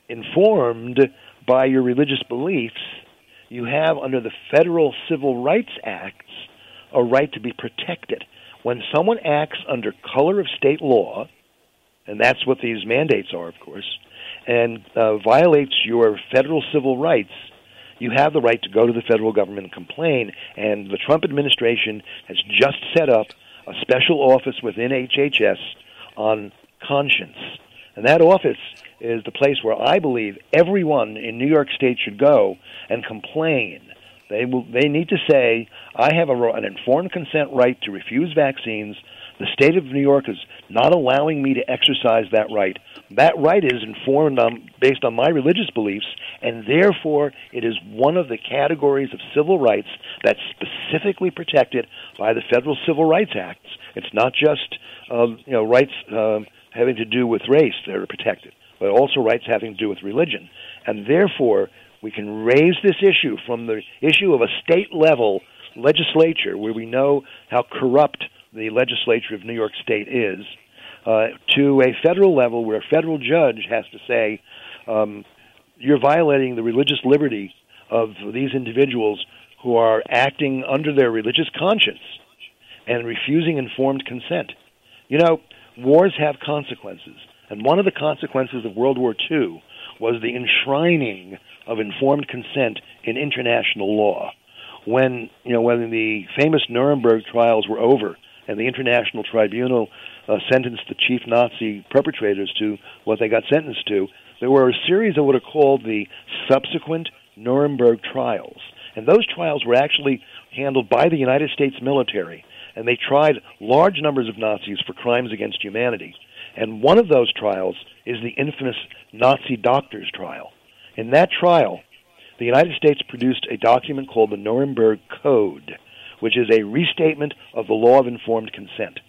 Speaker 3: informed by your religious beliefs, you have, under the Federal Civil Rights Acts, a right to be protected. When someone acts under color of state law, and that's what these mandates are, of course, and uh, violates your federal civil rights, you have the right to go to the federal government and complain. And the Trump administration has just set up a special office within H H S on conscience. And that office is the place where I believe everyone in New York State should go and complain. They will. They need to say, I have a, an informed consent right to refuse vaccines. The state of New York is not allowing me to exercise that right. That right is informed on, based on my religious beliefs, and therefore it is one of the categories of civil rights that's specifically protected by the Federal Civil Rights Acts. It's not just uh, you know rights uh, having to do with race that are protected, but also rights having to do with religion. And therefore, we can raise this issue from the issue of a state-level legislature, where we know how corrupt the legislature of New York State is, uh, to a federal level where a federal judge has to say, um, you're violating the religious liberty of these individuals who are acting under their religious conscience and refusing informed consent. You know, wars have consequences, and one of the consequences of World War Two was the enshrining of informed consent in international law. When, you know, when the famous Nuremberg trials were over, and the International Tribunal uh, sentenced the chief Nazi perpetrators to what they got sentenced to, there were a series of what are called the subsequent Nuremberg trials. And those trials were actually handled by the United States military, and they tried large numbers of Nazis for crimes against humanity. And one of those trials is the infamous Nazi doctors trial. In that trial, the United States produced a document called the Nuremberg Code, which is a restatement of the law of informed consent.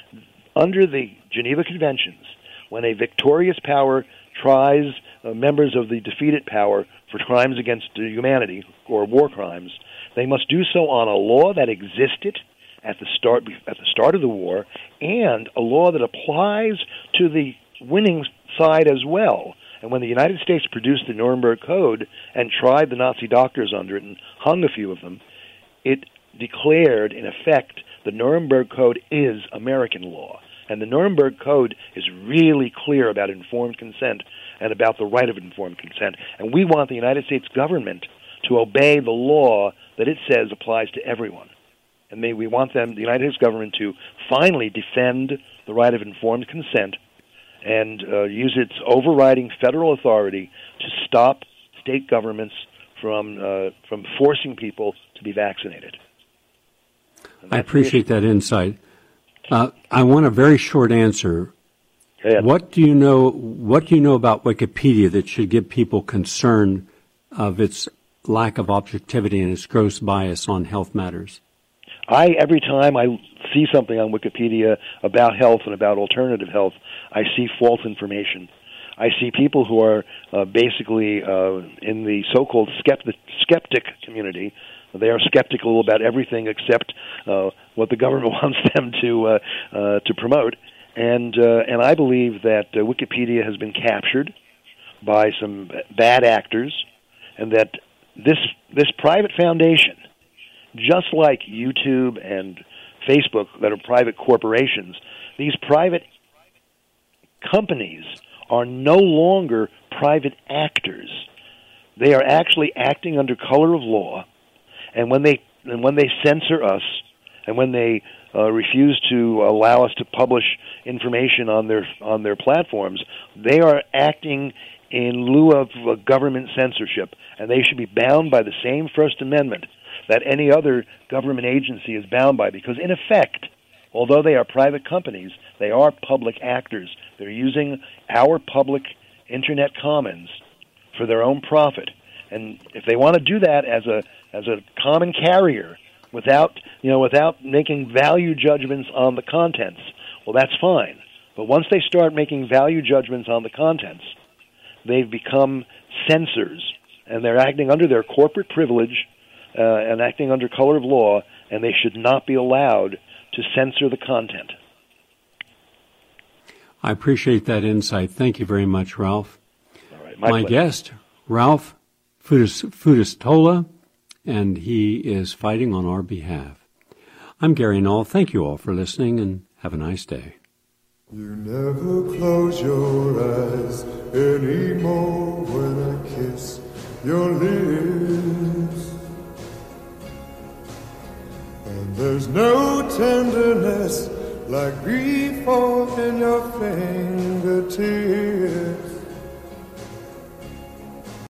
Speaker 3: Under the Geneva Conventions, when a victorious power tries uh, members of the defeated power for crimes against humanity or war crimes, they must do so on a law that existed at the start at the start of the war, and a law that applies to the winning side as well. And when the United States produced the Nuremberg Code and tried the Nazi doctors under it and hung a few of them, it declared, in effect, the Nuremberg Code is American law. And the Nuremberg Code is really clear about informed consent and about the right of informed consent. And we want the United States government to obey the law that it says applies to everyone. And they, we want them, the United States government, to finally defend the right of informed consent and uh, use its overriding federal authority to stop state governments from uh, from forcing people to be vaccinated.
Speaker 1: I appreciate that insight. Uh, I want a very short answer.
Speaker 3: Yeah.
Speaker 1: What do you know? What do you know about Wikipedia that should give people concern of its lack of objectivity and its gross bias on health matters?
Speaker 3: I, every time I see something on Wikipedia about health and about alternative health, I see false information. I see people who are uh, basically uh, in the so-called skeptic, skeptic community. They are skeptical about everything except uh, what the government wants them to uh, uh, to promote. And uh, and I believe that uh, Wikipedia has been captured by some bad actors, and that this this private foundation, just like YouTube and Facebook that are private corporations, these private companies are no longer private actors. They are actually acting under color of law, and when they and when they censor us, and when they uh, refuse to allow us to publish information on their on their platforms, they are acting in lieu of uh, government censorship, and they should be bound by the same First Amendment that any other government agency is bound by, because in effect, although they are private companies, they are public actors. They're using our public internet commons for their own profit. And if they want to do that as a as a common carrier without, you know, without making value judgments on the contents, well, that's fine. But once they start making value judgments on the contents, they've become censors, and they're acting under their corporate privilege uh, and acting under color of law, and they should not be allowed to censor the content.
Speaker 1: I appreciate that insight. Thank you very much, Ralph.
Speaker 3: All right, my
Speaker 1: my
Speaker 3: pleasure.
Speaker 1: guest, Ralph Futustola, and he is fighting on our behalf. I'm Gary Null. Thank you all for listening, and have a nice day.
Speaker 4: You never close your eyes anymore when I kiss your lips. And there's no tenderness like grief in your fingertips.